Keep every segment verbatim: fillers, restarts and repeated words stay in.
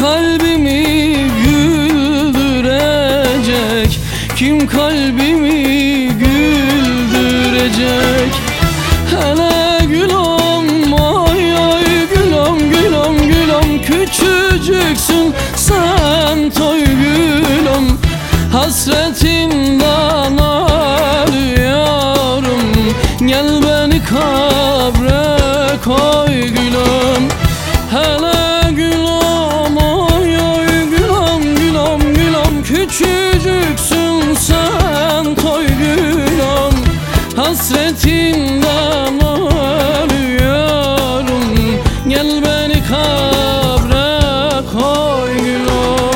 kalbimi güldürecek? Kim kalbimi güldürecek? Hele gülüm, ay ay gülüm, gülüm, gülüm, küçücüksün sen toy gülüm. Hasretinden ağlıyorum, gel beni kabre koy gülüm. Hele gülüm, ay ay gülüm, gülüm, gülüm, küçücüksün sen toy gülüm. Hasretinden ağlıyorum, gel beni kabre koy gülüm.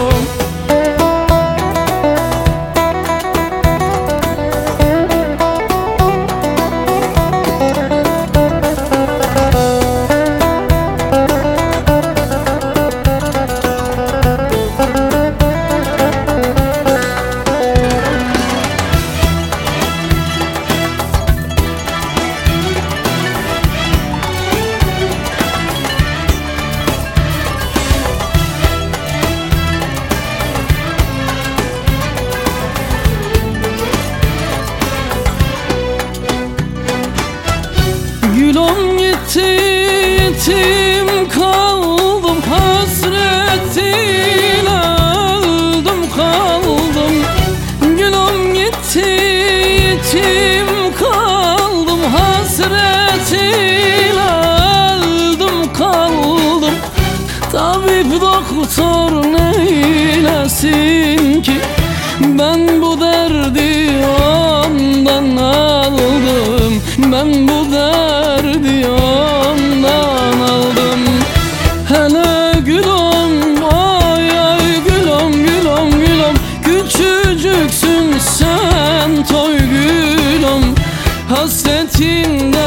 Gülüm gitti, yetim kaldım, hasretiyle öldüm kaldım. Gülüm gitti, yetim kaldım, hasretiyle öldüm kaldım. Tabip doktor neylesin ki, ben bu derdi ondan aldım. Ben bu derdi ondan aldım. Hele gülüm, ay ay gülüm, gülüm, gülüm, küçücüksün sen toy gülüm. Hasretinden